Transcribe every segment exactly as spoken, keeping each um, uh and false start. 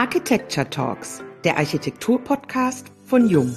Architecture Talks, der Architektur-Podcast von Jung.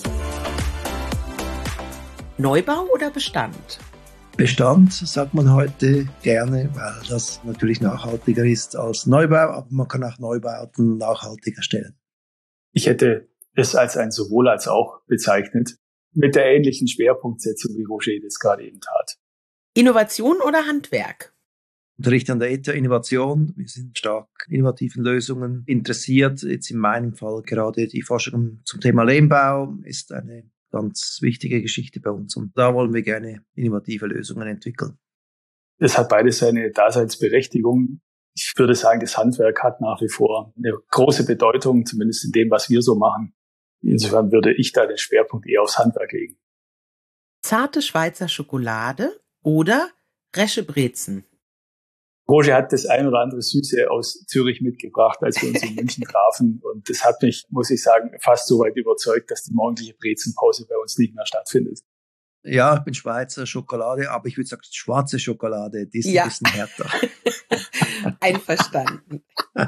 Neubau oder Bestand? Bestand sagt man heute gerne, weil das natürlich nachhaltiger ist als Neubau, aber man kann auch Neubauten nachhaltiger stellen. Ich hätte es als ein sowohl als auch bezeichnet, mit der ähnlichen Schwerpunktsetzung, wie Roger das gerade eben tat. Innovation oder Handwerk? Unterricht an der E T H Innovation. Wir sind stark innovativen Lösungen interessiert. Jetzt in meinem Fall gerade die Forschung zum Thema Lehmbau ist eine ganz wichtige Geschichte bei uns. Und da wollen wir gerne innovative Lösungen entwickeln. Es hat beides seine Daseinsberechtigung. Ich würde sagen, das Handwerk hat nach wie vor eine große Bedeutung, zumindest in dem, was wir so machen. Insofern würde ich da den Schwerpunkt eher aufs Handwerk legen. Zarte Schweizer Schokolade oder Resche Brezen? Roger hat das ein oder andere Süße aus Zürich mitgebracht, als wir uns in München trafen. Und das hat mich, muss ich sagen, fast so weit überzeugt, dass die morgendliche Brezenpause bei uns nicht mehr stattfindet. Ja, ich bin Schweizer Schokolade, aber ich würde sagen, schwarze Schokolade, die ist ja ein bisschen härter. Einverstanden.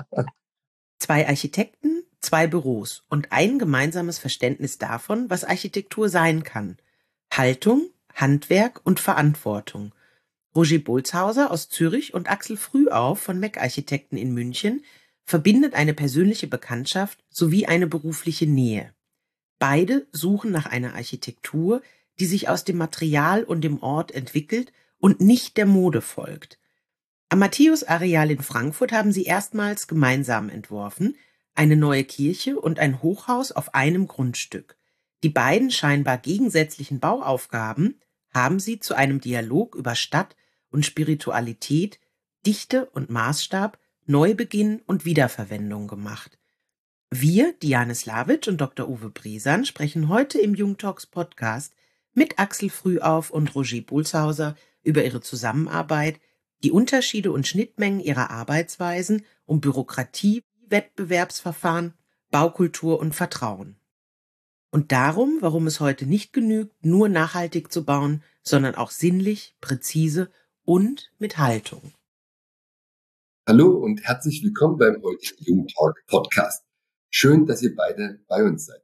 Zwei Architekten, zwei Büros und ein gemeinsames Verständnis davon, was Architektur sein kann. Haltung, Handwerk und Verantwortung. Roger Bolzhauser aus Zürich und Axel Frühauf von Meck Architekten in München verbindet eine persönliche Bekanntschaft sowie eine berufliche Nähe. Beide suchen nach einer Architektur, die sich aus dem Material und dem Ort entwickelt und nicht der Mode folgt. Am Matthäus-Areal in Frankfurt haben sie erstmals gemeinsam entworfen, eine neue Kirche und ein Hochhaus auf einem Grundstück. Die beiden scheinbar gegensätzlichen Bauaufgaben haben sie zu einem Dialog über Stadt und Spiritualität, Dichte und Maßstab, Neubeginn und Wiederverwendung gemacht. Wir, Diane Slavic und Doktor Uwe Bresan, sprechen heute im Jung Talks Podcast mit Axel Frühauf und Roger Bolzhauser über ihre Zusammenarbeit, die Unterschiede und Schnittmengen ihrer Arbeitsweisen um Bürokratie, Wettbewerbsverfahren, Baukultur und Vertrauen. Und darum, warum es heute nicht genügt, nur nachhaltig zu bauen, sondern auch sinnlich, präzise und mit Haltung. Hallo und herzlich willkommen beim heutigen Jung Talk Podcast. Schön, dass ihr beide bei uns seid.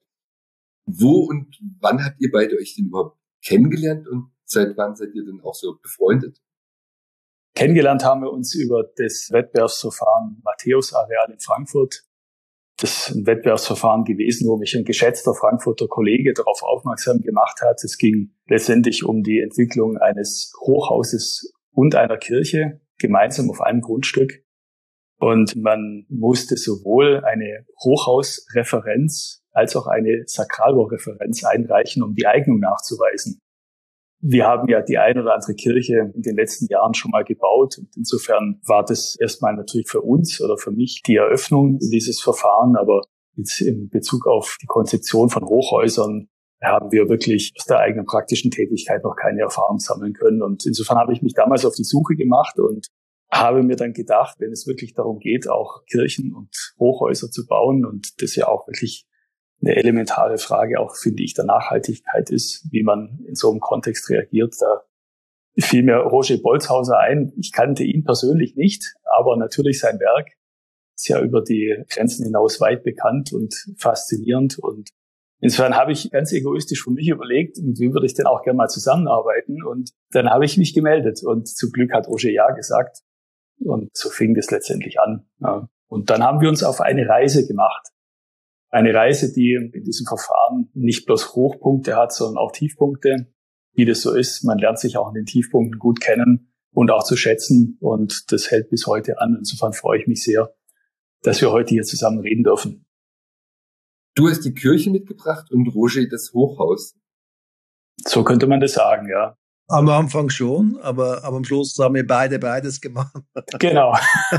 Wo und wann habt ihr beide euch denn überhaupt kennengelernt und seit wann seid ihr denn auch so befreundet? Kennengelernt haben wir uns über das Wettbewerbsverfahren Matthäus-Areal in Frankfurt. Das ist ein Wettbewerbsverfahren gewesen, wo mich ein geschätzter Frankfurter Kollege darauf aufmerksam gemacht hat. Es ging letztendlich um die Entwicklung eines Hochhauses und einer Kirche, gemeinsam auf einem Grundstück. Und man musste sowohl eine Hochhausreferenz als auch eine Sakralbaureferenz einreichen, um die Eignung nachzuweisen. Wir haben ja die ein oder andere Kirche in den letzten Jahren schon mal gebaut. Und insofern war das erstmal natürlich für uns oder für mich die Eröffnung dieses Verfahren. Aber jetzt in Bezug auf die Konzeption von Hochhäusern haben wir wirklich aus der eigenen praktischen Tätigkeit noch keine Erfahrung sammeln können. Und insofern habe ich mich damals auf die Suche gemacht und habe mir dann gedacht, wenn es wirklich darum geht, auch Kirchen und Hochhäuser zu bauen und das ja auch wirklich eine elementare Frage auch, finde ich, der Nachhaltigkeit ist, wie man in so einem Kontext reagiert. Da fiel mir Roger Bolzhauser ein. Ich kannte ihn persönlich nicht, aber natürlich sein Werk ist ja über die Grenzen hinaus weit bekannt und faszinierend. Und insofern habe ich ganz egoistisch für mich überlegt, mit wem würde ich denn auch gerne mal zusammenarbeiten. Und dann habe ich mich gemeldet und zum Glück hat Roger ja gesagt. Und so fing das letztendlich an. Ja. Und dann haben wir uns auf eine Reise gemacht. Eine Reise, die in diesem Verfahren nicht bloß Hochpunkte hat, sondern auch Tiefpunkte, wie das so ist. Man lernt sich auch in den Tiefpunkten gut kennen und auch zu schätzen. Und das hält bis heute an. Insofern freue ich mich sehr, dass wir heute hier zusammen reden dürfen. Du hast die Kirche mitgebracht und Roger das Hochhaus. So könnte man das sagen, ja. Am Anfang schon, aber, aber am Schluss haben wir beide beides gemacht. Genau.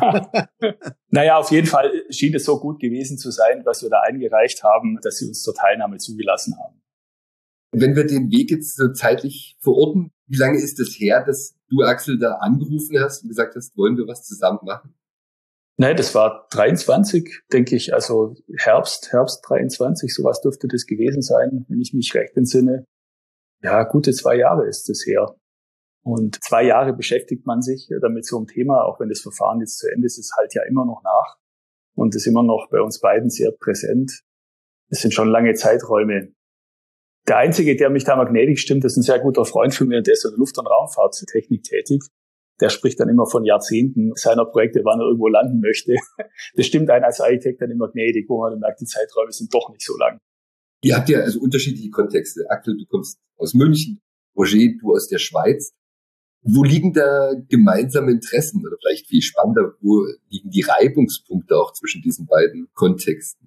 Naja, auf jeden Fall schien es so gut gewesen zu sein, was wir da eingereicht haben, dass sie uns zur Teilnahme zugelassen haben. Wenn wir den Weg jetzt so zeitlich verorten, wie lange ist es her, dass du, Axel, da angerufen hast und gesagt hast, wollen wir was zusammen machen? Nein, das war dreiundzwanzig, denke ich, also Herbst, Herbst dreiundzwanzig, sowas dürfte das gewesen sein, wenn ich mich recht entsinne. Ja, gute zwei Jahre ist es her. Und zwei Jahre beschäftigt man sich damit so einem Thema, auch wenn das Verfahren jetzt zu Ende ist, es halt ja immer noch nach. und ist immer noch bei uns beiden sehr präsent. Es sind schon lange Zeiträume. Der Einzige, der mich da magnetisch stimmt, ist ein sehr guter Freund von mir, der ist in der Luft- und Raumfahrttechnik tätig. Der spricht dann immer von Jahrzehnten seiner Projekte, wann er irgendwo landen möchte. Das stimmt einen als Architekt dann immer gnädig, wo man dann merkt, die Zeiträume sind doch nicht so lang. Ihr habt ja also unterschiedliche Kontexte. Axel, du kommst aus München, Roger, du aus der Schweiz. Wo liegen da gemeinsame Interessen? Oder vielleicht viel spannender, wo liegen die Reibungspunkte auch zwischen diesen beiden Kontexten?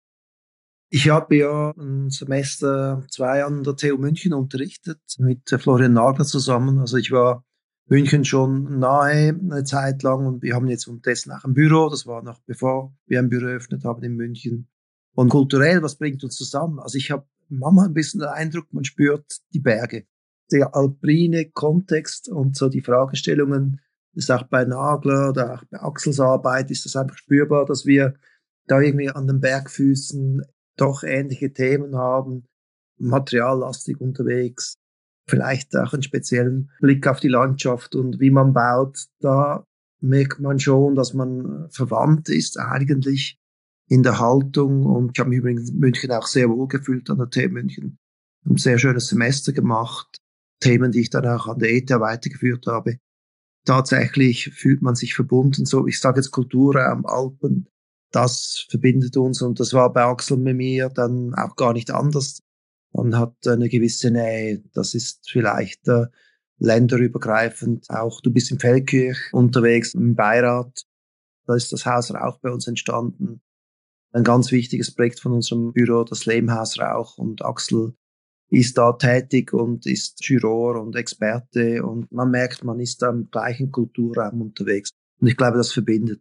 Ich habe ja ein Semester zwei an der T U München unterrichtet, mit Florian Nagler zusammen. Also ich war München schon nahe eine Zeit lang und wir haben jetzt unterdessen auch ein Büro. Das war noch bevor wir ein Büro eröffnet haben in München. Und kulturell, was bringt uns zusammen? Also ich habe manchmal ein bisschen den Eindruck, man spürt die Berge. Der alpine Kontext und so die Fragestellungen, das ist auch bei Nagler oder auch bei Axels Arbeit, ist das einfach spürbar, dass wir da irgendwie an den Bergfüßen doch ähnliche Themen haben, materiallastig unterwegs, vielleicht auch einen speziellen Blick auf die Landschaft und wie man baut. Da merkt man schon, dass man verwandt ist eigentlich in der Haltung, und ich habe mich übrigens in München auch sehr wohl gefühlt an der T U München. Ein sehr schönes Semester gemacht, Themen, die ich dann auch an der E T H weitergeführt habe. Tatsächlich fühlt man sich verbunden, so ich sage jetzt Kulturraum, Alpen, das verbindet uns, und das war bei Axel und mir dann auch gar nicht anders. Man hat eine gewisse Nähe, das ist vielleicht äh, länderübergreifend, auch du bist in Feldkirch unterwegs, im Beirat, da ist das Haus Rauch bei uns entstanden. Ein ganz wichtiges Projekt von unserem Büro, das Lehmhaus Rauch, und Axel ist da tätig und ist Juror und Experte, und man merkt, man ist da im gleichen Kulturraum unterwegs. Und ich glaube, das verbindet.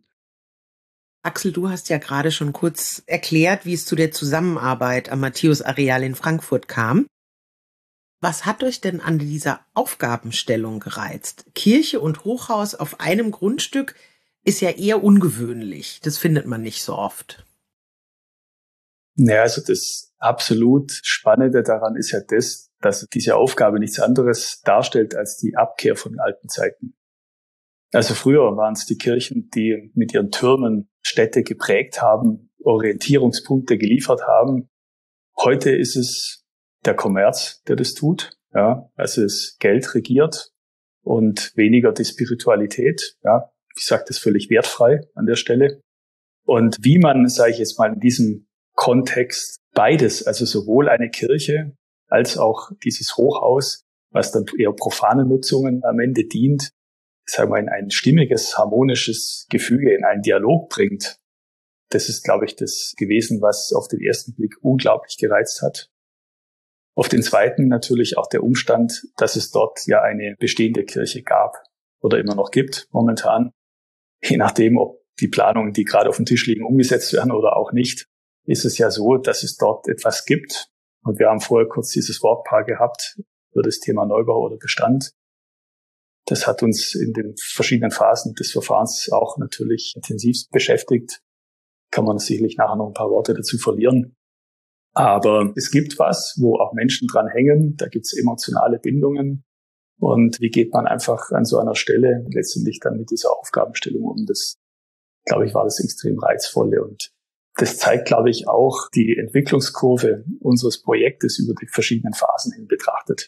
Axel, du hast ja gerade schon kurz erklärt, wie es zu der Zusammenarbeit am Matthäus-Areal in Frankfurt kam. Was hat euch denn an dieser Aufgabenstellung gereizt? Kirche und Hochhaus auf einem Grundstück ist ja eher ungewöhnlich. Das findet man nicht so oft. Naja, also das absolut Spannende daran ist ja das, dass diese Aufgabe nichts anderes darstellt als die Abkehr von alten Zeiten. Also früher waren es die Kirchen, die mit ihren Türmen Städte geprägt haben, Orientierungspunkte geliefert haben. Heute ist es der Kommerz, der das tut. Ja, also es Geld regiert und weniger die Spiritualität. Ja, ich sage das völlig wertfrei an der Stelle. Und wie man, sage ich jetzt mal, in diesem Kontext beides, also sowohl eine Kirche als auch dieses Hochhaus, was dann eher profane Nutzungen am Ende dient, sagen wir, in ein stimmiges, harmonisches Gefüge, in einen Dialog bringt. Das ist, glaube ich, das gewesen, was auf den ersten Blick unglaublich gereizt hat. Auf den zweiten natürlich auch der Umstand, dass es dort ja eine bestehende Kirche gab oder immer noch gibt momentan, je nachdem, ob die Planungen, die gerade auf dem Tisch liegen, umgesetzt werden oder auch nicht, ist es ja so, dass es dort etwas gibt. Und wir haben vorher kurz dieses Wortpaar gehabt für das Thema Neubau oder Bestand. Das hat uns in den verschiedenen Phasen des Verfahrens auch natürlich intensiv beschäftigt. Kann man sicherlich nachher noch ein paar Worte dazu verlieren. Aber es gibt was, wo auch Menschen dran hängen. Da gibt es emotionale Bindungen. Und wie geht man einfach an so einer Stelle letztendlich dann mit dieser Aufgabenstellung um? Das, glaube ich, war das extrem Reizvolle. Und das zeigt, glaube ich, auch die Entwicklungskurve unseres Projektes über die verschiedenen Phasen hin betrachtet.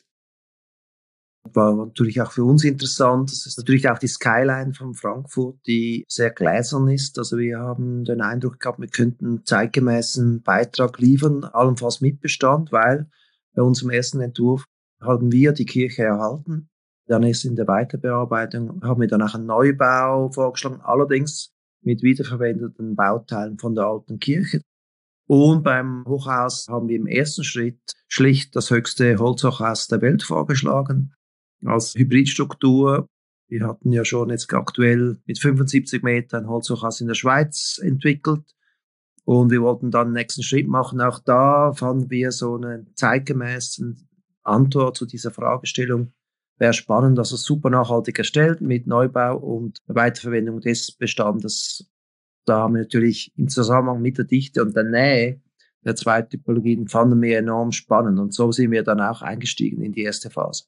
War natürlich auch für uns interessant. Das ist natürlich auch die Skyline von Frankfurt, die sehr gläsern ist. Also wir haben den Eindruck gehabt, wir könnten zeitgemäßen Beitrag liefern, allenfalls mit Bestand, weil bei unserem ersten Entwurf haben wir die Kirche erhalten. Dann ist in der Weiterbearbeitung, haben wir dann auch einen Neubau vorgeschlagen, allerdings mit wiederverwendeten Bauteilen von der alten Kirche. Und beim Hochhaus haben wir im ersten Schritt schlicht das höchste Holzhochhaus der Welt vorgeschlagen, als Hybridstruktur. Wir hatten ja schon jetzt aktuell mit fünfundsiebzig Metern ein Holzhochhaus in der Schweiz entwickelt. Und wir wollten dann den nächsten Schritt machen. Auch da fanden wir so eine zeitgemäße Antwort zu dieser Fragestellung. Wäre spannend, dass es super nachhaltig erstellt mit Neubau und Weiterverwendung des Bestandes. Da haben wir natürlich im Zusammenhang mit der Dichte und der Nähe der zwei Typologien fanden wir enorm spannend. Und so sind wir dann auch eingestiegen in die erste Phase.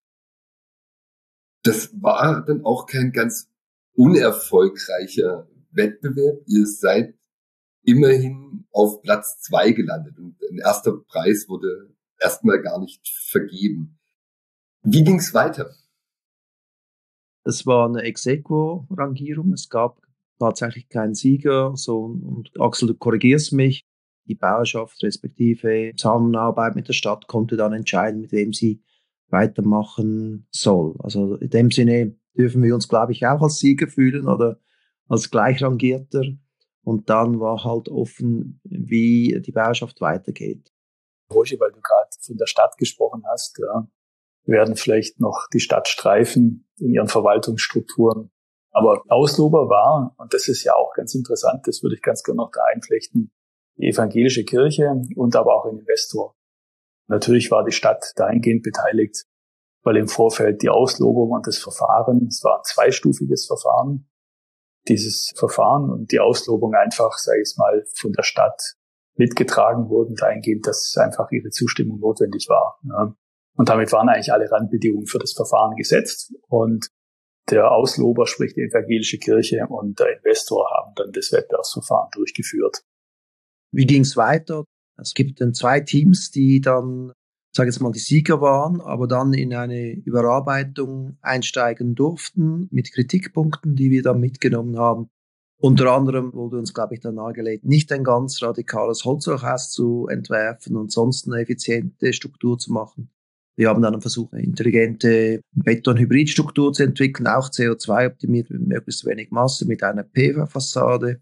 Das war dann auch kein ganz unerfolgreicher Wettbewerb. Ihr seid immerhin auf Platz zwei gelandet und ein erster Preis wurde erstmal gar nicht vergeben. Wie ging es weiter? Es war eine Ex-Aequo-Rangierung. Es gab tatsächlich keinen Sieger. So, und Axel, du korrigierst mich. Die Bauerschaft respektive Zusammenarbeit mit der Stadt konnte dann entscheiden, mit wem sie weitermachen soll. Also in dem Sinne dürfen wir uns, glaube ich, auch als Sieger fühlen oder als Gleichrangierter. Und dann war halt offen, wie die Bauerschaft weitergeht. Roger, weil du gerade von der Stadt gesprochen hast, ja, werden vielleicht noch die Stadt streifen in ihren Verwaltungsstrukturen. Aber Auslober war, und das ist ja auch ganz interessant, das würde ich ganz gerne noch da einflechten, die evangelische Kirche und aber auch ein Investor. Natürlich war die Stadt dahingehend beteiligt, weil im Vorfeld die Auslobung und das Verfahren, es war ein zweistufiges Verfahren, dieses Verfahren und die Auslobung einfach, sage ich mal, von der Stadt mitgetragen wurden, dahingehend, dass einfach ihre Zustimmung notwendig war. Ja. Und damit waren eigentlich alle Randbedingungen für das Verfahren gesetzt. Und der Auslober, sprich die evangelische Kirche und der Investor, haben dann das Wettbewerbsverfahren durchgeführt. Wie ging es weiter? Es gibt dann zwei Teams, die dann, sage ich jetzt mal, die Sieger waren, aber dann in eine Überarbeitung einsteigen durften mit Kritikpunkten, die wir dann mitgenommen haben. Unter anderem wurde uns, glaube ich, dann nahegelegt, nicht ein ganz radikales Holzhochhaus zu entwerfen und sonst eine effiziente Struktur zu machen. Wir haben dann versucht, eine intelligente Beton-Hybridstruktur zu entwickeln, auch C O zwei optimiert mit möglichst wenig Masse, mit einer P V A-Fassade.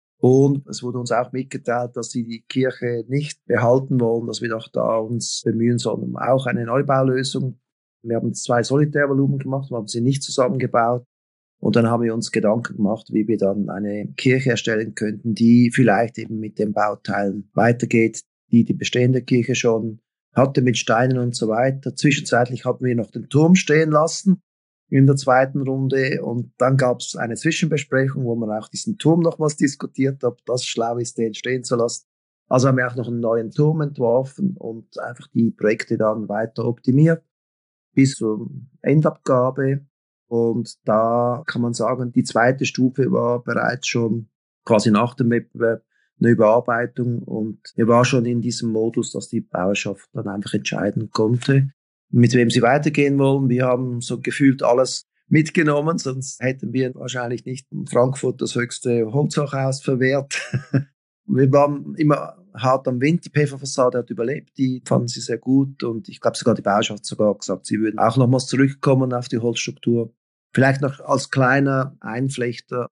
Und es wurde uns auch mitgeteilt, dass sie die Kirche nicht behalten wollen, dass wir doch da uns bemühen sollen, auch eine Neubaulösung. Wir haben zwei Solitärvolumen gemacht, wir haben sie nicht zusammengebaut. Und dann haben wir uns Gedanken gemacht, wie wir dann eine Kirche erstellen könnten, die vielleicht eben mit den Bauteilen weitergeht, die die bestehende Kirche schon hatte mit Steinen und so weiter. Zwischenzeitlich hatten wir noch den Turm stehen lassen in der zweiten Runde und dann gab es eine Zwischenbesprechung, wo man auch diesen Turm nochmals diskutiert hat, ob das schlau ist, den stehen zu lassen. Also haben wir auch noch einen neuen Turm entworfen und einfach die Projekte dann weiter optimiert bis zur Endabgabe. Und da kann man sagen, die zweite Stufe war bereits schon quasi nach dem Wettbewerb eine Überarbeitung und wir waren schon in diesem Modus, dass die Bauerschaft dann einfach entscheiden konnte, mit wem sie weitergehen wollen. Wir haben so gefühlt alles mitgenommen, sonst hätten wir wahrscheinlich nicht in Frankfurt das höchste Holzhochhaus verwehrt. Wir waren immer hart am Wind, die P V A-Fassade hat überlebt, die fanden sie sehr gut und ich glaube sogar die Bauerschaft hat sogar gesagt, sie würden auch nochmals zurückkommen auf die Holzstruktur. Vielleicht noch als kleiner Einflechter,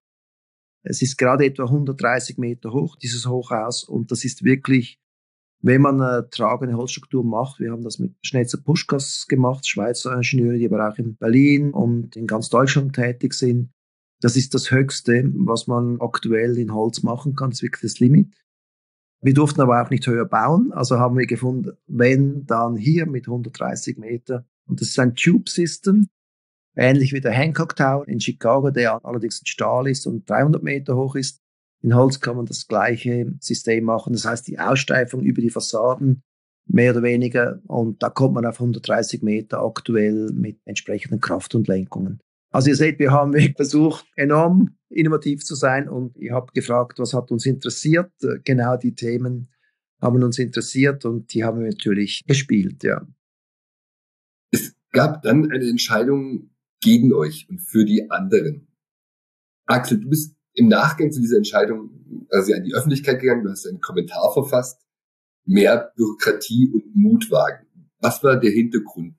es ist gerade etwa hundertdreißig Meter hoch, dieses Hochhaus, und das ist wirklich, wenn man eine tragende Holzstruktur macht, wir haben das mit Schnetzer Puschkas gemacht, Schweizer Ingenieure, die aber auch in Berlin und in ganz Deutschland tätig sind. Das ist das Höchste, was man aktuell in Holz machen kann, das ist wirklich das Limit. Wir durften aber auch nicht höher bauen, also haben wir gefunden, wenn, dann hier mit hundertdreißig Meter. Und das ist ein Tube-System, ähnlich wie der Hancock Tower in Chicago, der allerdings in Stahl ist und dreihundert Meter hoch ist. In Holz kann man das gleiche System machen. Das heißt, die Aussteifung über die Fassaden mehr oder weniger. Und da kommt man auf hundertdreißig Meter aktuell mit entsprechenden Kraft und Lenkungen. Also ihr seht, wir haben versucht, enorm innovativ zu sein. Und ihr habt gefragt, was hat uns interessiert? Genau die Themen haben uns interessiert und die haben wir natürlich gespielt, ja. Es gab dann eine Entscheidung gegen euch und für die anderen. Axel, du bist im Nachgang zu dieser Entscheidung also an die Öffentlichkeit gegangen, du hast einen Kommentar verfasst, mehr Bürokratie und Mut wagen. Was war der Hintergrund?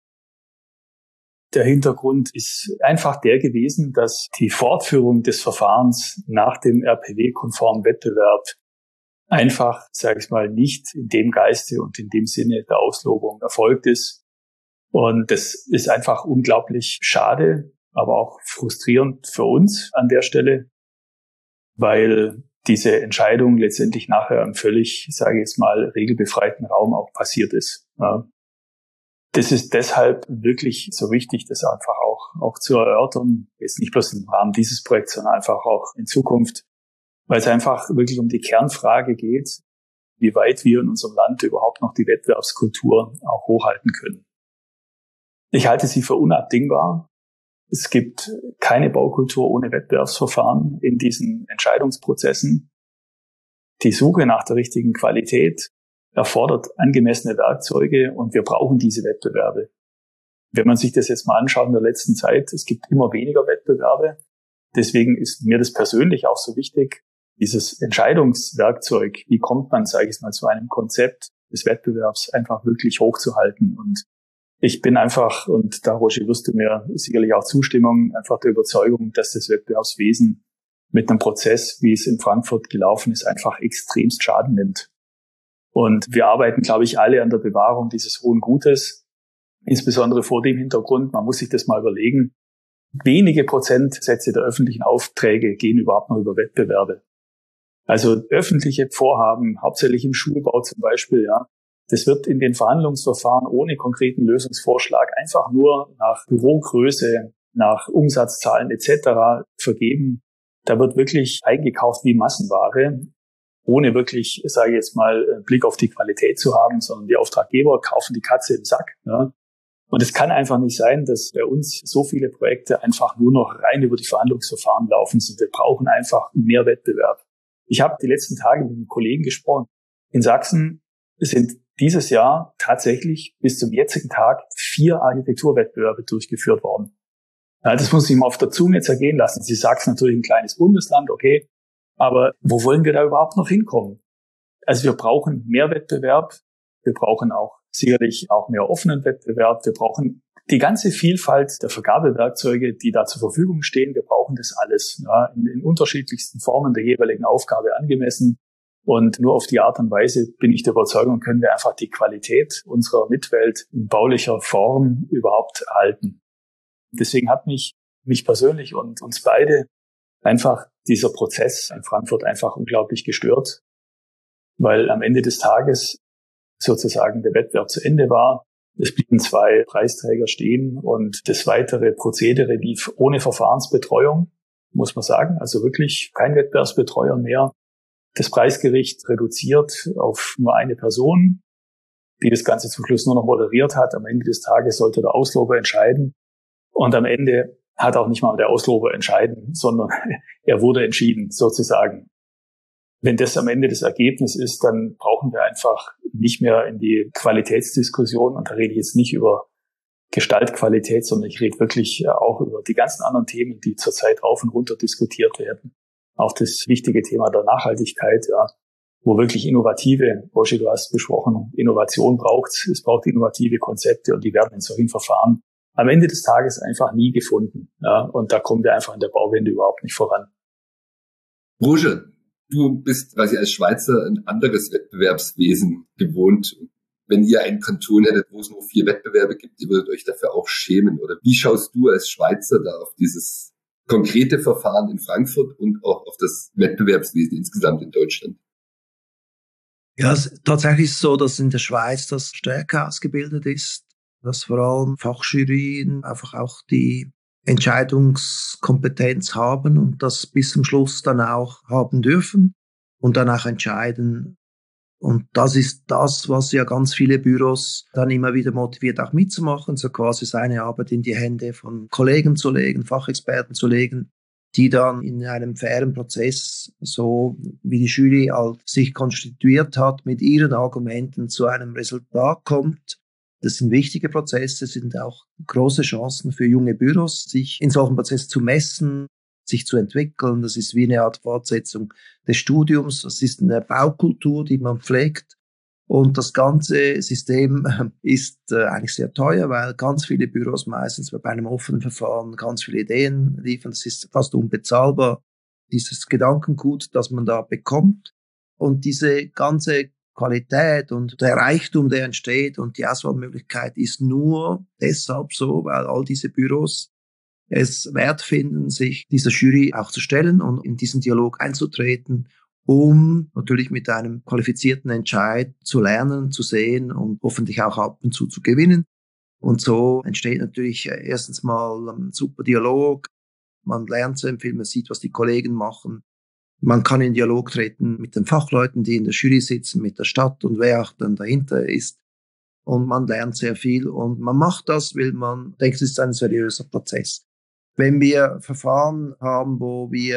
Der Hintergrund ist einfach der gewesen, dass die Fortführung des Verfahrens nach dem R P W-konformen Wettbewerb einfach, sage ich mal, nicht in dem Geiste und in dem Sinne der Auslobung erfolgt ist. Und das ist einfach unglaublich schade, aber auch frustrierend für uns an der Stelle, weil diese Entscheidung letztendlich nachher im völlig, sage ich jetzt mal, regelbefreiten Raum auch passiert ist. Ja. Das ist deshalb wirklich so wichtig, das einfach auch, auch zu erörtern, jetzt nicht bloß im Rahmen dieses Projekts, sondern einfach auch in Zukunft, weil es einfach wirklich um die Kernfrage geht, wie weit wir in unserem Land überhaupt noch die Wettbewerbskultur auch hochhalten können. Ich halte sie für unabdingbar. Es gibt keine Baukultur ohne Wettbewerbsverfahren in diesen Entscheidungsprozessen. die Suche nach der richtigen Qualität erfordert angemessene Werkzeuge und wir brauchen diese Wettbewerbe. Wenn man sich das jetzt mal anschaut in der letzten Zeit, es gibt immer weniger Wettbewerbe. Deswegen ist mir das persönlich auch so wichtig, dieses Entscheidungswerkzeug, wie kommt man, sage ich mal, zu einem Konzept des Wettbewerbs einfach wirklich hochzuhalten. Und ich bin einfach, und da, Roger, wirst du mir sicherlich auch Zustimmung, einfach der Überzeugung, dass das Wettbewerbswesen mit einem Prozess, wie es in Frankfurt gelaufen ist, einfach extremst Schaden nimmt. Und wir arbeiten, glaube ich, alle an der Bewahrung dieses hohen Gutes, insbesondere vor dem Hintergrund, man muss sich das mal überlegen, wenige Prozentsätze der öffentlichen Aufträge gehen überhaupt noch über Wettbewerbe. Also öffentliche Vorhaben, hauptsächlich im Schulbau zum Beispiel, ja, das wird in den Verhandlungsverfahren ohne konkreten Lösungsvorschlag einfach nur nach Bürogröße, nach Umsatzzahlen et cetera vergeben. Da wird wirklich eingekauft wie Massenware, ohne wirklich, sage ich jetzt mal, Blick auf die Qualität zu haben, sondern die Auftraggeber kaufen die Katze im Sack. Ja. Und es kann einfach nicht sein, dass bei uns so viele Projekte einfach nur noch rein über die Verhandlungsverfahren laufen sind. Wir brauchen einfach mehr Wettbewerb. Ich habe die letzten Tage mit einem Kollegen gesprochen. In Sachsen sind dieses Jahr tatsächlich bis zum jetzigen Tag vier Architekturwettbewerbe durchgeführt worden. Ja, das muss ich mal auf der Zunge zergehen lassen. Sie Sachsen natürlich ein kleines Bundesland, okay. Aber wo wollen wir da überhaupt noch hinkommen? Also wir brauchen mehr Wettbewerb. Wir brauchen auch sicherlich auch mehr offenen Wettbewerb. Wir brauchen die ganze Vielfalt der Vergabewerkzeuge, die da zur Verfügung stehen. Wir brauchen das alles, ja, in, in unterschiedlichsten Formen der jeweiligen Aufgabe angemessen. Und nur auf die Art und Weise bin ich der Überzeugung, können wir einfach die Qualität unserer Mitwelt in baulicher Form überhaupt erhalten. Deswegen hat mich, mich persönlich und uns beide einfach dieser Prozess in Frankfurt einfach unglaublich gestört, weil am Ende des Tages sozusagen der Wettbewerb zu Ende war. Es blieben zwei Preisträger stehen und das weitere Prozedere lief ohne Verfahrensbetreuung, muss man sagen. Also wirklich kein Wettbewerbsbetreuer mehr. Das Preisgericht reduziert auf nur eine Person, die das Ganze zum Schluss nur noch moderiert hat. Am Ende des Tages sollte der Auslober entscheiden. Und am Ende hat auch nicht mal der Auslober entscheiden, sondern er wurde entschieden, sozusagen. Wenn das am Ende das Ergebnis ist, dann brauchen wir einfach nicht mehr in die Qualitätsdiskussion. Und da rede ich jetzt nicht über Gestaltqualität, sondern ich rede wirklich auch über die ganzen anderen Themen, die zurzeit rauf und runter diskutiert werden. Auch das wichtige Thema der Nachhaltigkeit, ja, wo wirklich innovative, Roger, du hast besprochen, Innovation braucht. Es braucht innovative Konzepte und die werden in solchen Verfahren am Ende des Tages einfach nie gefunden. Ja, und da kommen wir einfach in der Bauwende überhaupt nicht voran. Roger, du bist quasi als Schweizer ein anderes Wettbewerbswesen gewohnt. Wenn ihr einen Kanton hättet, wo es nur vier Wettbewerbe gibt, ihr würdet euch dafür auch schämen. Oder wie schaust du als Schweizer da auf dieses konkrete Verfahren in Frankfurt und auch auf das Wettbewerbswesen insgesamt in Deutschland? Ja, es ist tatsächlich so, dass in der Schweiz das stärker ausgebildet ist, dass vor allem Fachjurien einfach auch die Entscheidungskompetenz haben und das bis zum Schluss dann auch haben dürfen und dann auch entscheiden. Und das ist das, was ja ganz viele Büros dann immer wieder motiviert, auch mitzumachen, so quasi seine Arbeit in die Hände von Kollegen zu legen, Fachexperten zu legen, die dann in einem fairen Prozess, so wie die Jury halt sich konstituiert hat, mit ihren Argumenten zu einem Resultat kommt. Das sind wichtige Prozesse, sind auch große Chancen für junge Büros, sich in solchen Prozessen zu messen, sich zu entwickeln. Das ist wie eine Art Fortsetzung des Studiums. Das ist eine Baukultur, die man pflegt. Und das ganze System ist äh, eigentlich sehr teuer, weil ganz viele Büros meistens bei einem offenen Verfahren ganz viele Ideen liefern. Das ist fast unbezahlbar, dieses Gedankengut, das man da bekommt. Und diese ganze Qualität und der Reichtum, der entsteht und die Auswahlmöglichkeit ist nur deshalb so, weil all diese Büros es wert finden, sich dieser Jury auch zu stellen und in diesen Dialog einzutreten, um natürlich mit einem qualifizierten Entscheid zu lernen, zu sehen und hoffentlich auch ab und zu zu gewinnen. Und so entsteht natürlich erstens mal ein super Dialog. Man lernt sehr viel, man sieht, was die Kollegen machen. Man kann in Dialog treten mit den Fachleuten, die in der Jury sitzen, mit der Stadt und wer auch dann dahinter ist. Und man lernt sehr viel und man macht das, weil man denkt, es ist ein seriöser Prozess. Wenn wir Verfahren haben, wo wir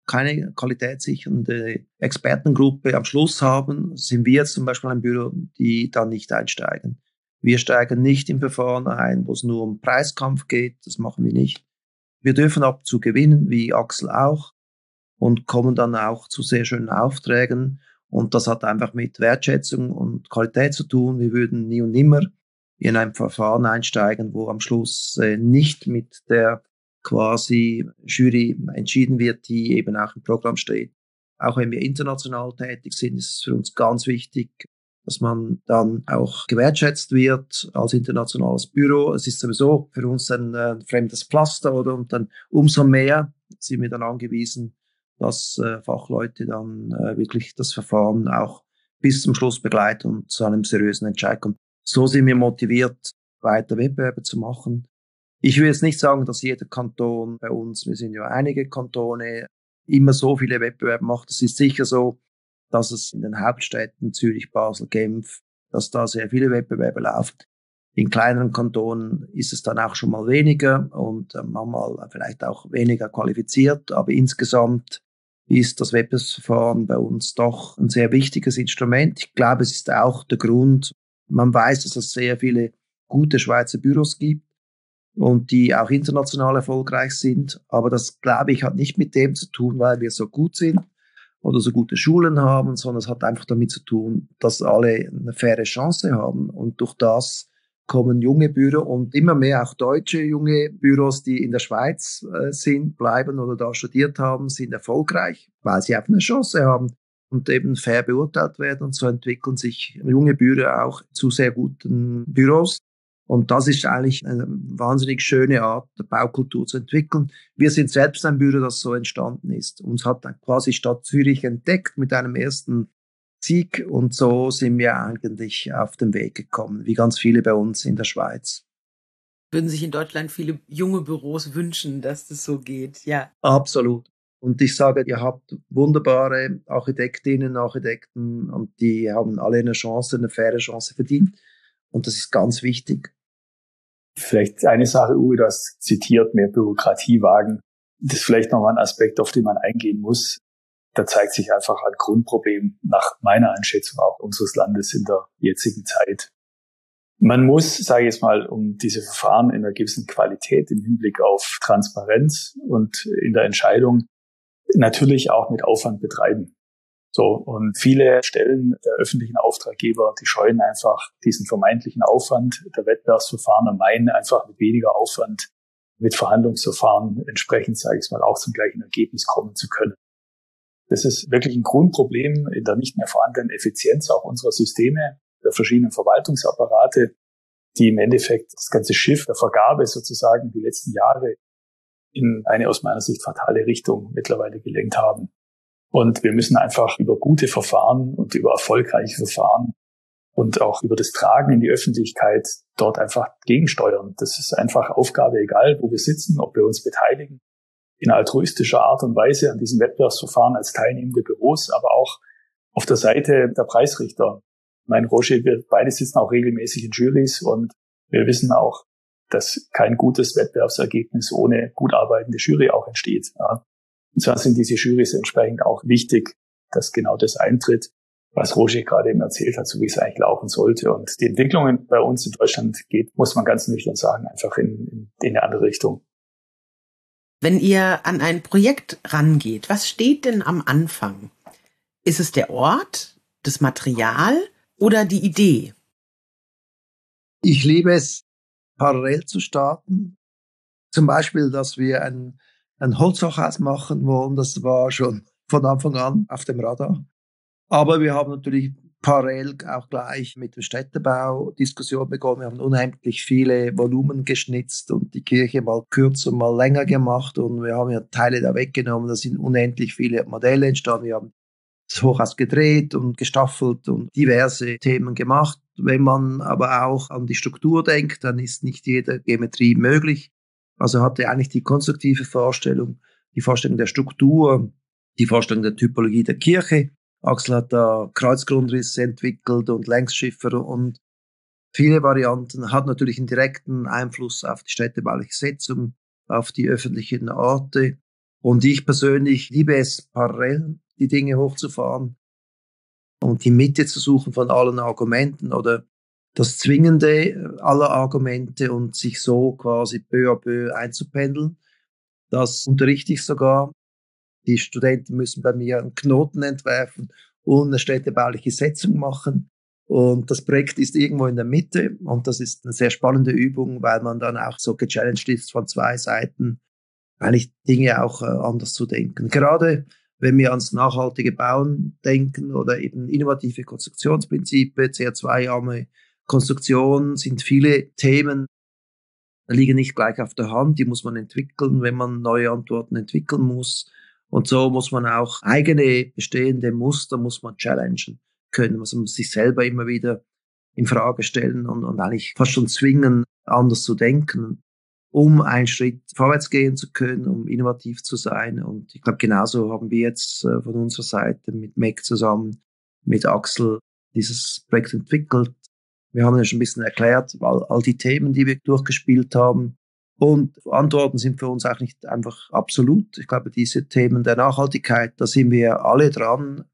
keine qualitätssichernde Expertengruppe am Schluss haben, sind wir jetzt zum Beispiel ein Büro, die dann nicht einsteigen. Wir steigen nicht im Verfahren ein, wo es nur um Preiskampf geht, das machen wir nicht. Wir dürfen ab zu gewinnen, wie Axel auch, und kommen dann auch zu sehr schönen Aufträgen. Und das hat einfach mit Wertschätzung und Qualität zu tun. Wir würden nie und nimmer in ein Verfahren einsteigen, wo am Schluss äh, nicht mit der quasi Jury entschieden wird, die eben auch im Programm steht. Auch wenn wir international tätig sind, ist es für uns ganz wichtig, dass man dann auch gewertschätzt wird als internationales Büro. Es ist sowieso für uns ein äh, fremdes Pflaster, oder? Und dann umso mehr sind wir dann angewiesen, dass äh, Fachleute dann äh, wirklich das Verfahren auch bis zum Schluss begleiten und zu einem seriösen Entscheid kommen. So sind wir motiviert, weiter Wettbewerbe zu machen. Ich will jetzt nicht sagen, dass jeder Kanton bei uns, wir sind ja einige Kantone, immer so viele Wettbewerbe macht. Es ist sicher so, dass es in den Hauptstädten Zürich, Basel, Genf, dass da sehr viele Wettbewerbe laufen. In kleineren Kantonen ist es dann auch schon mal weniger und manchmal vielleicht auch weniger qualifiziert, aber insgesamt ist das Wettbewerbsverfahren bei uns doch ein sehr wichtiges Instrument. Ich glaube, es ist auch der Grund, man weiß, dass es sehr viele gute Schweizer Büros gibt und die auch international erfolgreich sind, aber das, glaube ich, hat nicht mit dem zu tun, weil wir so gut sind oder so gute Schulen haben, sondern es hat einfach damit zu tun, dass alle eine faire Chance haben und durch das kommen junge Büros und immer mehr auch deutsche junge Büros, die in der Schweiz äh, sind, bleiben oder da studiert haben, sind erfolgreich, weil sie einfach eine Chance haben und eben fair beurteilt werden. Und so entwickeln sich junge Büros auch zu sehr guten Büros. Und das ist eigentlich eine wahnsinnig schöne Art, der Baukultur zu entwickeln. Wir sind selbst ein Büro, das so entstanden ist. Uns hat quasi Stadt Zürich entdeckt mit einem ersten Sieg und so sind wir eigentlich auf den Weg gekommen, wie ganz viele bei uns in der Schweiz. Würden sich in Deutschland viele junge Büros wünschen, dass das so geht, ja. Absolut. Und ich sage, ihr habt wunderbare Architektinnen, Architekten und die haben alle eine Chance, eine faire Chance verdient. Und das ist ganz wichtig. Vielleicht eine Sache, Uwe, du hast zitiert, mehr Bürokratie wagen. Das ist vielleicht nochmal ein Aspekt, auf den man eingehen muss. Da zeigt sich einfach ein Grundproblem nach meiner Einschätzung auch unseres Landes in der jetzigen Zeit. Man muss, sage ich jetzt mal, um diese Verfahren in einer gewissen Qualität im Hinblick auf Transparenz und in der Entscheidung natürlich auch mit Aufwand betreiben. So, und viele Stellen der öffentlichen Auftraggeber, die scheuen einfach diesen vermeintlichen Aufwand der Wettbewerbsverfahren und meinen einfach mit weniger Aufwand mit Verhandlungsverfahren entsprechend, sage ich mal, auch zum gleichen Ergebnis kommen zu können. Das ist wirklich ein Grundproblem in der nicht mehr vorhandenen Effizienz auch unserer Systeme, der verschiedenen Verwaltungsapparate, die im Endeffekt das ganze Schiff der Vergabe sozusagen die letzten Jahre in eine aus meiner Sicht fatale Richtung mittlerweile gelenkt haben. Und wir müssen einfach über gute Verfahren und über erfolgreiche Verfahren und auch über das Tragen in die Öffentlichkeit dort einfach gegensteuern. Das ist einfach Aufgabe, egal wo wir sitzen, ob wir uns beteiligen, in altruistischer Art und Weise an diesem Wettbewerbsverfahren als teilnehmende Büros, aber auch auf der Seite der Preisrichter. Mein Roger, wir beide sitzen auch regelmäßig in Jurys und wir wissen auch, dass kein gutes Wettbewerbsergebnis ohne gut arbeitende Jury auch entsteht. Ja. Und zwar sind diese Jurys entsprechend auch wichtig, dass genau das eintritt, was Roger gerade eben erzählt hat, so wie es eigentlich laufen sollte. Und die Entwicklungen bei uns in Deutschland geht, muss man ganz nüchtern sagen, einfach in, in, in eine andere Richtung. Wenn ihr an ein Projekt rangeht, was steht denn am Anfang? Ist es der Ort, das Material oder die Idee? Ich liebe es, parallel zu starten. Zum Beispiel, dass wir ein, ein Holzhochhaus machen wollen, das war schon von Anfang an auf dem Radar. Aber wir haben natürlich parallel auch gleich mit dem Städtebau Diskussion begonnen. Wir haben unheimlich viele Volumen geschnitzt und die Kirche mal kürzer, mal länger gemacht und wir haben ja Teile da weggenommen. Da sind unendlich viele Modelle entstanden. Wir haben das Hochhaus gedreht und gestaffelt und diverse Themen gemacht. Wenn man aber auch an die Struktur denkt, dann ist nicht jede Geometrie möglich. Also hatte eigentlich die konstruktive Vorstellung, die Vorstellung der Struktur, die Vorstellung der Typologie der Kirche. Axel hat da Kreuzgrundrisse entwickelt und Längsschiffer und viele Varianten, hat natürlich einen direkten Einfluss auf die städtebauliche Setzung, auf die öffentlichen Orte Und ich persönlich liebe es, parallel die Dinge hochzufahren und die Mitte zu suchen von allen Argumenten oder das Zwingende aller Argumente und sich so quasi peu à peu einzupendeln. Das unterrichte ich sogar. Die Studenten müssen bei mir einen Knoten entwerfen und eine städtebauliche Setzung machen. Und das Projekt ist irgendwo in der Mitte und das ist eine sehr spannende Übung, weil man dann auch so gechallenged ist von zwei Seiten, eigentlich Dinge auch äh, anders zu denken. Gerade wenn wir ans nachhaltige Bauen denken oder eben innovative Konstruktionsprinzipien, C O zwei arme Konstruktion, sind viele Themen, liegen nicht gleich auf der Hand, die muss man entwickeln, wenn man neue Antworten entwickeln muss. Und so muss man auch eigene bestehende Muster muss man challengen können. Also man muss sich selber immer wieder in Frage stellen und, und eigentlich fast schon zwingen, anders zu denken, um einen Schritt vorwärts gehen zu können, um innovativ zu sein. Und ich glaube, genauso haben wir jetzt äh, von unserer Seite mit M E C zusammen, mit Axel dieses Projekt entwickelt. Wir haben ja schon ein bisschen erklärt, all, all die Themen, die wir durchgespielt haben. Und Antworten sind für uns auch nicht einfach absolut. Ich glaube, diese Themen der Nachhaltigkeit, da sind wir alle dran,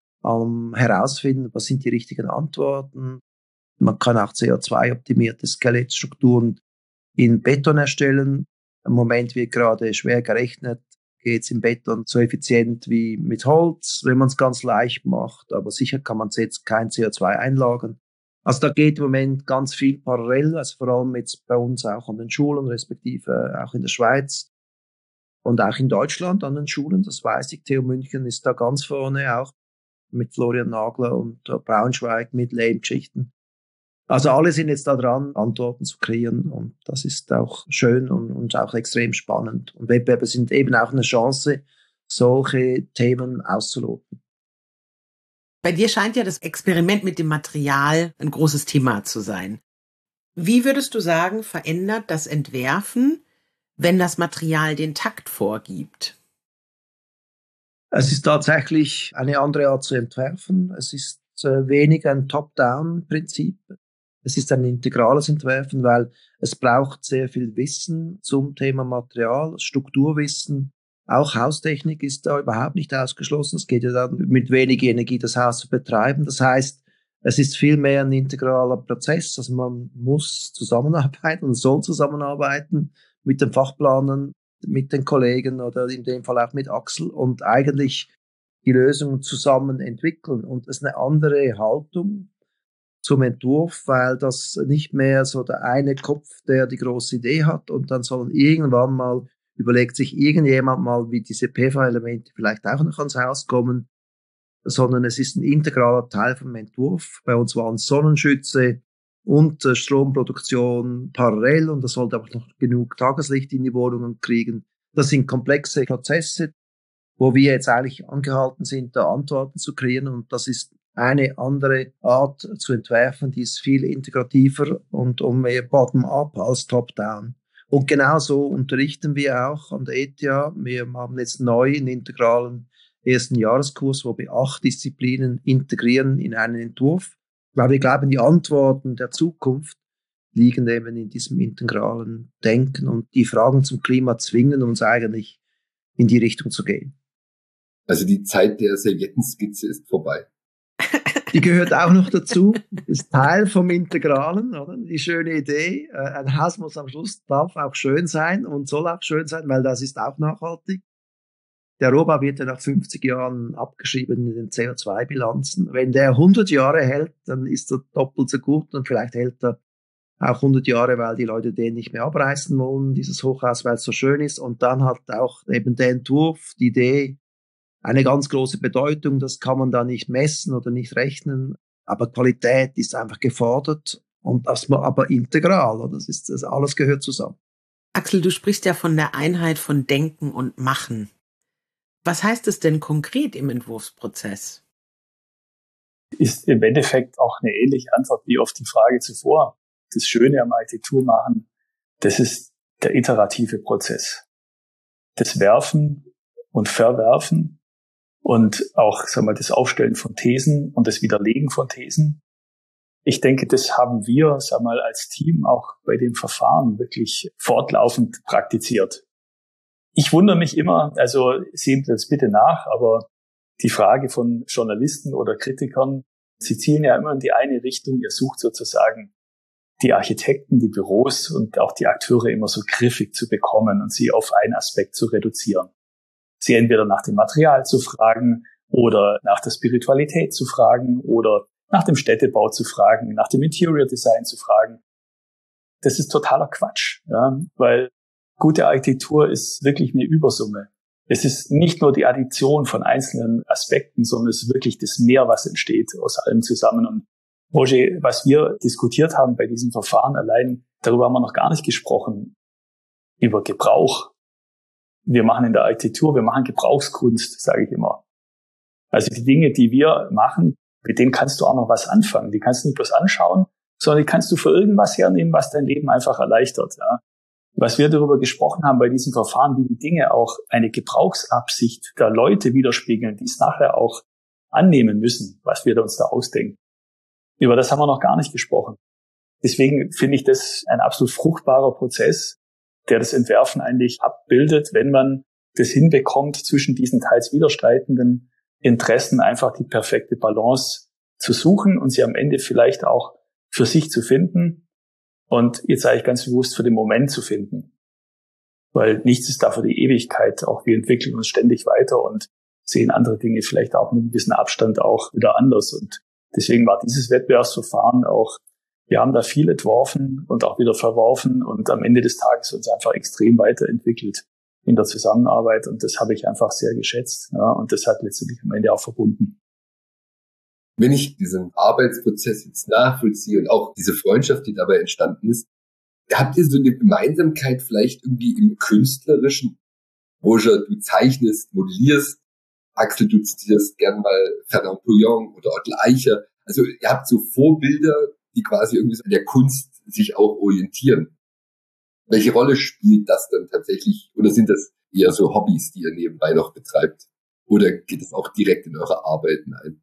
am herausfinden, was sind die richtigen Antworten. Man kann auch C O zwei optimierte Skelettstrukturen in Beton erstellen. Im Moment wird gerade schwer gerechnet, geht es im Beton so effizient wie mit Holz, wenn man es ganz leicht macht. Aber sicher kann man jetzt kein C O zwei einlagern. Also da geht im Moment ganz viel parallel, also vor allem jetzt bei uns auch an den Schulen, respektive auch in der Schweiz und auch in Deutschland an den Schulen. Das weiß ich, T U München ist da ganz vorne auch mit Florian Nagler und Braunschweig mit Lehm-Geschichten. Also alle sind jetzt da dran, Antworten zu kreieren und das ist auch schön und, und auch extrem spannend. Und Wettbewerbe sind eben auch eine Chance, solche Themen auszuloten. Bei dir scheint ja das Experiment mit dem Material ein großes Thema zu sein. Wie würdest du sagen, verändert das Entwerfen, wenn das Material den Takt vorgibt? Es ist tatsächlich eine andere Art zu entwerfen. Es ist äh, weniger ein Top-Down-Prinzip. Es ist ein integrales Entwerfen, weil es braucht sehr viel Wissen zum Thema Material, Strukturwissen. Auch Haustechnik ist da überhaupt nicht ausgeschlossen. Es geht ja dann mit wenig Energie das Haus zu betreiben. Das heißt, es ist vielmehr ein integraler Prozess. Also man muss zusammenarbeiten und soll zusammenarbeiten mit den Fachplanern, mit den Kollegen oder in dem Fall auch mit Axel und eigentlich die Lösungen zusammen entwickeln. Und es ist eine andere Haltung zum Entwurf, weil das nicht mehr so der eine Kopf, der die große Idee hat und dann sollen irgendwann mal überlegt sich irgendjemand mal, wie diese P V-Elemente vielleicht auch noch ans Haus kommen, sondern es ist ein integraler Teil vom Entwurf. Bei uns waren Sonnenschütze und äh, Stromproduktion parallel und das sollte auch noch genug Tageslicht in die Wohnungen kriegen. Das sind komplexe Prozesse, wo wir jetzt eigentlich angehalten sind, da Antworten zu kreieren und das ist eine andere Art zu entwerfen, die ist viel integrativer und um mehr bottom-up als top-down. Und genauso unterrichten wir auch an der E T H. Wir haben jetzt neu einen integralen ersten Jahreskurs, wo wir acht Disziplinen integrieren in einen Entwurf, weil wir glauben, die Antworten der Zukunft liegen eben in diesem integralen Denken und die Fragen zum Klima zwingen uns eigentlich in die Richtung zu gehen. Also die Zeit der Serviettenskizze ist vorbei. Die gehört auch noch dazu, ist Teil vom Integralen, oder? Die schöne Idee, ein Haus muss am Schluss, darf auch schön sein und soll auch schön sein, weil das ist auch nachhaltig. Der Rohbau wird ja nach fünfzig Jahren abgeschrieben in den C O zwei Bilanzen. Wenn der hundert Jahre hält, dann ist er doppelt so gut und vielleicht hält er auch hundert Jahre, weil die Leute den nicht mehr abreißen wollen, dieses Hochhaus, weil es so schön ist. Und dann hat auch eben der Entwurf, die Idee, eine ganz große Bedeutung, das kann man da nicht messen oder nicht rechnen, aber Qualität ist einfach gefordert und das aber integral, oder? Das ist, das alles gehört zusammen. Axel, du sprichst ja von der Einheit von Denken und Machen. Was heißt es denn konkret im Entwurfsprozess? Ist im Endeffekt auch eine ähnliche Antwort wie auf die Frage zuvor. Das Schöne am Architekturmachen, das ist der iterative Prozess. Das Werfen und Verwerfen und auch, sagen wir, das Aufstellen von Thesen und das Widerlegen von Thesen. Ich denke, das haben wir, sagen wir mal, als Team auch bei dem Verfahren wirklich fortlaufend praktiziert. Ich wundere mich immer, also sehen Sie das bitte nach, aber die Frage von Journalisten oder Kritikern, sie zielen ja immer in die eine Richtung, ihr sucht sozusagen die Architekten, die Büros und auch die Akteure immer so griffig zu bekommen und sie auf einen Aspekt zu reduzieren. Sie entweder nach dem Material zu fragen oder nach der Spiritualität zu fragen oder nach dem Städtebau zu fragen, nach dem Interior Design zu fragen. Das ist totaler Quatsch, ja, weil gute Architektur ist wirklich eine Übersumme. Es ist nicht nur die Addition von einzelnen Aspekten, sondern es ist wirklich das Mehr, was entsteht aus allem zusammen. Und Roger, was wir diskutiert haben bei diesem Verfahren allein, darüber haben wir noch gar nicht gesprochen, über Gebrauch. Wir machen in der Architektur, wir machen Gebrauchskunst, sage ich immer. Also die Dinge, die wir machen, mit denen kannst du auch noch was anfangen. Die kannst du nicht bloß anschauen, sondern die kannst du für irgendwas hernehmen, was dein Leben einfach erleichtert. Ja. Was wir darüber gesprochen haben bei diesem Verfahren, wie die Dinge auch eine Gebrauchsabsicht der Leute widerspiegeln, die es nachher auch annehmen müssen, was wir uns da ausdenken. Über das haben wir noch gar nicht gesprochen. Deswegen finde ich das ein absolut fruchtbarer Prozess, der das Entwerfen eigentlich abbildet, wenn man das hinbekommt, zwischen diesen teils widerstreitenden Interessen einfach die perfekte Balance zu suchen und sie am Ende vielleicht auch für sich zu finden und jetzt eigentlich ganz bewusst für den Moment zu finden. Weil nichts ist da für die Ewigkeit. Auch wir entwickeln uns ständig weiter und sehen andere Dinge vielleicht auch mit ein bisschen Abstand auch wieder anders. Und deswegen war dieses Wettbewerbsverfahren auch, wir haben da viel entworfen und auch wieder verworfen und am Ende des Tages uns einfach extrem weiterentwickelt in der Zusammenarbeit und das habe ich einfach sehr geschätzt, ja, und das hat letztendlich am Ende auch verbunden. Wenn ich diesen Arbeitsprozess jetzt nachvollziehe und auch diese Freundschaft, die dabei entstanden ist, habt ihr so eine Gemeinsamkeit vielleicht irgendwie im Künstlerischen? Roger, du zeichnest, modellierst, Axel, du zitierst gern mal Fernand Pouillon oder Otto Eicher. Also ihr habt so Vorbilder, die quasi irgendwie an der Kunst sich auch orientieren. Welche Rolle spielt das dann tatsächlich? Oder sind das eher so Hobbys, die ihr nebenbei noch betreibt? Oder geht es auch direkt in eure Arbeiten ein?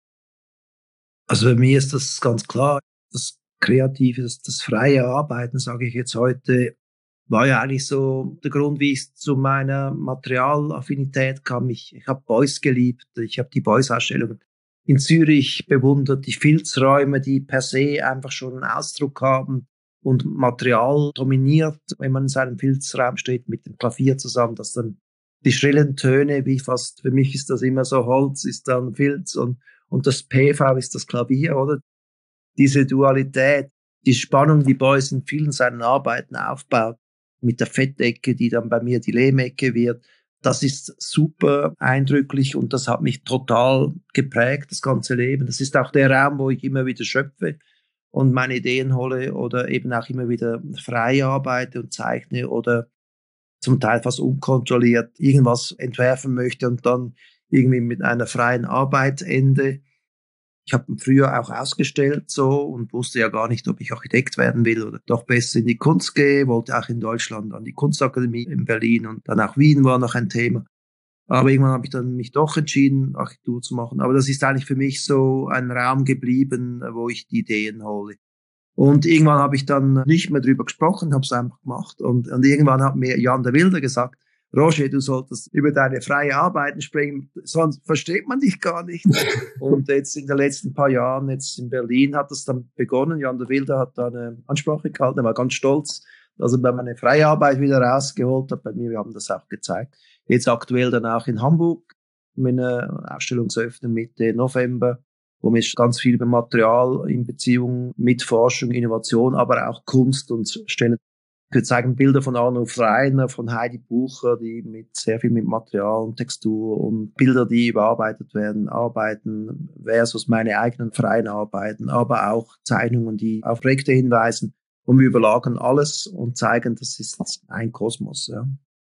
Also bei mir ist das ganz klar. Das Kreative, das, das freie Arbeiten, sage ich jetzt heute, war ja eigentlich so der Grund, wie ich zu meiner Materialaffinität kam. Ich, ich habe Beuys geliebt. Ich habe die Beuys-Ausstellungen in Zürich bewundert, die Filzräume, die per se einfach schon einen Ausdruck haben und Material dominiert, wenn man in seinem Filzraum steht mit dem Klavier zusammen, dass dann die schrillen Töne, wie fast, für mich ist das immer so, Holz ist dann Filz und, und das P V ist das Klavier, oder? Diese Dualität, die Spannung, die Beuys in vielen seinen Arbeiten aufbaut, mit der Fettecke, die dann bei mir die Lehmecke wird, das ist super eindrücklich und das hat mich total geprägt, das ganze Leben. Das ist auch der Raum, wo ich immer wieder schöpfe und meine Ideen hole oder eben auch immer wieder frei arbeite und zeichne oder zum Teil fast unkontrolliert irgendwas entwerfen möchte und dann irgendwie mit einer freien Arbeit ende. Ich habe früher auch ausgestellt so und wusste ja gar nicht, ob ich Architekt werden will oder doch besser in die Kunst gehe, wollte auch in Deutschland an die Kunstakademie in Berlin und dann auch Wien war noch ein Thema. Aber irgendwann habe ich dann mich doch entschieden, Architektur zu machen. Aber das ist eigentlich für mich so ein Raum geblieben, wo ich die Ideen hole. Und irgendwann habe ich dann nicht mehr drüber gesprochen, habe es einfach gemacht. Und, und irgendwann hat mir Jan de Wilde gesagt, Roger, du solltest über deine freie Arbeiten sprechen, sonst versteht man dich gar nicht. Und jetzt in den letzten paar Jahren, jetzt in Berlin, hat das dann begonnen. Jan de Wilde hat da eine Ansprache gehalten, er war ganz stolz, dass er bei meiner freie Arbeit wieder rausgeholt hat. Bei mir, wir haben das auch gezeigt. Jetzt aktuell dann auch in Hamburg mit einer Ausstellungseröffnung Mitte November, wo wir ganz viel über Material in Beziehung mit Forschung, Innovation, aber auch Kunst und stellen. Wir zeigen Bilder von Arnulf Reiner, von Heidi Bucher, die mit sehr viel mit Material und Textur und Bilder, die überarbeitet werden, arbeiten versus meine eigenen freien Arbeiten, aber auch Zeichnungen, die auf Projekte hinweisen. Und wir überlagern alles und zeigen, das ist ein Kosmos. Ja.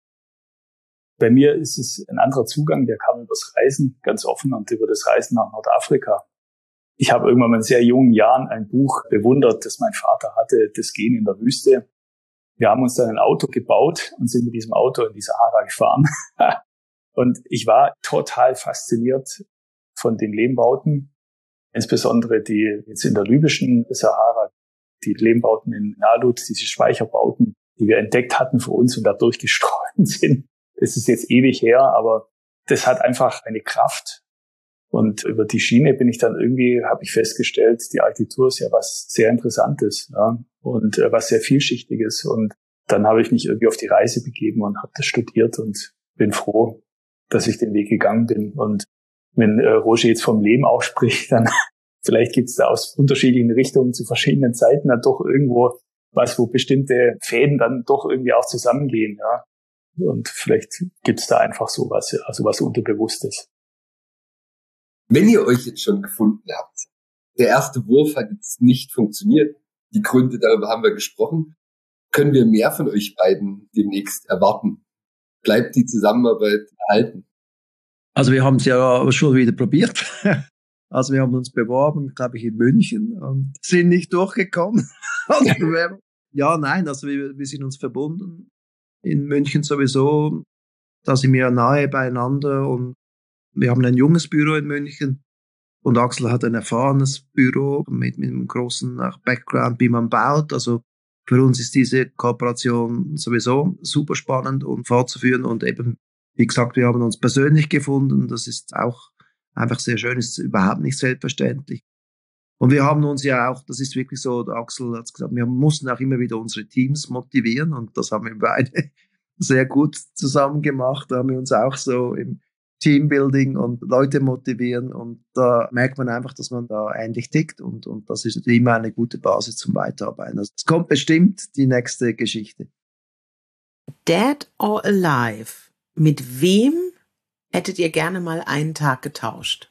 Bei mir ist es ein anderer Zugang, der kam übers Reisen ganz offen und über das Reisen nach Nordafrika. Ich habe irgendwann in sehr jungen Jahren ein Buch bewundert, das mein Vater hatte, das Gehen in der Wüste. Wir haben uns dann ein Auto gebaut und sind mit diesem Auto in die Sahara gefahren. Und ich war total fasziniert von den Lehmbauten, insbesondere die jetzt in der libyschen Sahara, die Lehmbauten in Nalut, diese Speicherbauten, die wir entdeckt hatten für uns und da durchgestreut sind. das ist jetzt ewig her, aber das hat einfach eine Kraft. Und über die Schiene bin ich dann irgendwie, habe ich festgestellt, die Architektur ist ja was sehr Interessantes, ja, und äh, was sehr Vielschichtiges. Und dann habe ich mich irgendwie auf die Reise begeben und habe das studiert und bin froh, dass ich den Weg gegangen bin. Und wenn äh, Roger jetzt vom Leben auch spricht, dann vielleicht gibt es da aus unterschiedlichen Richtungen zu verschiedenen Zeiten dann doch irgendwo was, wo bestimmte Fäden dann doch irgendwie auch zusammengehen, ja. Und vielleicht gibt es da einfach sowas, also was Unterbewusstes. Wenn ihr euch jetzt schon gefunden habt, der erste Wurf hat jetzt nicht funktioniert, die Gründe, darüber haben wir gesprochen, können wir mehr von euch beiden demnächst erwarten? Bleibt die Zusammenarbeit erhalten? Also wir haben es ja schon wieder probiert. Also wir haben uns beworben, glaube ich, in München und sind nicht durchgekommen. Ja, nein, also wir, wir sind uns verbunden. In München sowieso, da sind wir nahe beieinander und wir haben ein junges Büro in München und Axel hat ein erfahrenes Büro mit, mit einem großen Background, wie man baut. Also für uns ist diese Kooperation sowieso super spannend und fortzuführen und eben, wie gesagt, wir haben uns persönlich gefunden. Das ist auch einfach sehr schön, ist überhaupt nicht selbstverständlich. Und wir haben uns ja auch, das ist wirklich so, Axel hat gesagt, wir mussten auch immer wieder unsere Teams motivieren und das haben wir beide sehr gut zusammen gemacht. Da haben wir uns auch so im Teambuilding und Leute motivieren und da merkt man einfach, dass man da ähnlich tickt und, und das ist immer eine gute Basis zum Weiterarbeiten. Also es kommt bestimmt die nächste Geschichte. Dead or Alive, mit wem hättet ihr gerne mal einen Tag getauscht?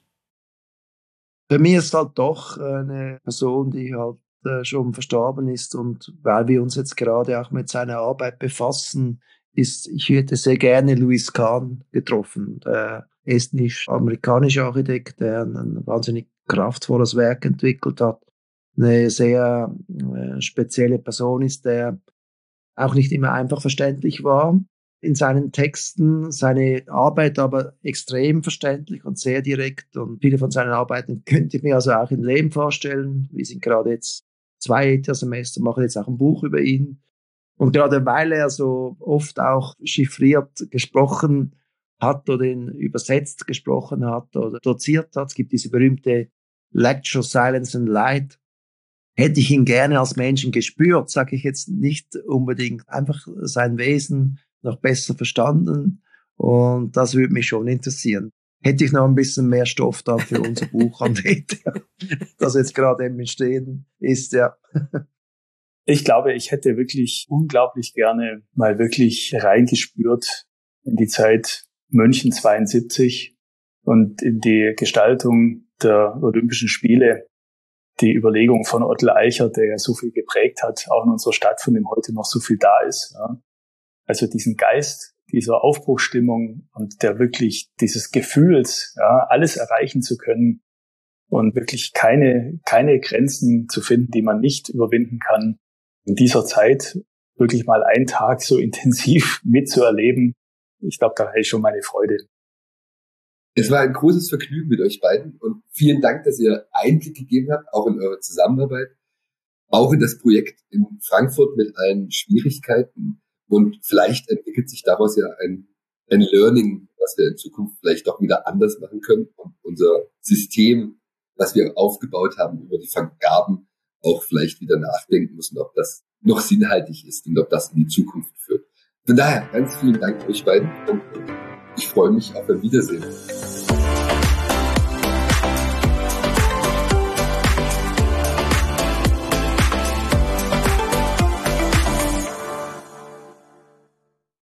Bei mir ist halt doch eine Person, die halt äh, schon verstorben ist und weil wir uns jetzt gerade auch mit seiner Arbeit befassen, ist, ich hätte sehr gerne Louis Kahn getroffen, der estnisch-amerikanische Architekt, der ein wahnsinnig kraftvolles Werk entwickelt hat, eine sehr äh, spezielle Person ist, der auch nicht immer einfach verständlich war in seinen Texten, seine Arbeit aber extrem verständlich und sehr direkt und viele von seinen Arbeiten könnte ich mir also auch im Leben vorstellen. Wir sind gerade jetzt zwei E T H-Semester, machen jetzt auch ein Buch über ihn. Und gerade weil er so oft auch chiffriert gesprochen hat oder ihn übersetzt gesprochen hat oder doziert hat, es gibt diese berühmte Lecture Silence and Light, hätte ich ihn gerne als Menschen gespürt, sage ich jetzt nicht unbedingt, einfach sein Wesen noch besser verstanden und das würde mich schon interessieren. Hätte ich noch ein bisschen mehr Stoff dann für unser Buch an E T H, das jetzt gerade im Entstehen ist, ja. Ich glaube, ich hätte wirklich unglaublich gerne mal wirklich reingespürt in die Zeit München zweiundsiebzig und in die Gestaltung der Olympischen Spiele. Die Überlegung von Otto Eichert, der ja so viel geprägt hat, auch in unserer Stadt, von dem heute noch so viel da ist. Ja. Also diesen Geist dieser Aufbruchsstimmung und der wirklich dieses Gefühls, ja, alles erreichen zu können und wirklich keine, keine Grenzen zu finden, die man nicht überwinden kann. In dieser Zeit wirklich mal einen Tag so intensiv mitzuerleben, ich glaube, da habe ich schon meine Freude. Es war ein großes Vergnügen mit euch beiden und vielen Dank, dass ihr Einblick gegeben habt, auch in eure Zusammenarbeit, auch in das Projekt in Frankfurt mit allen Schwierigkeiten und vielleicht entwickelt sich daraus ja ein, ein Learning, was wir in Zukunft vielleicht doch wieder anders machen können und unser System, was wir aufgebaut haben über die Vergaben, auch vielleicht wieder nachdenken müssen, ob das noch sinnhaltig ist und ob das in die Zukunft führt. Von daher ganz vielen Dank euch beiden und ich freue mich auf ein Wiedersehen.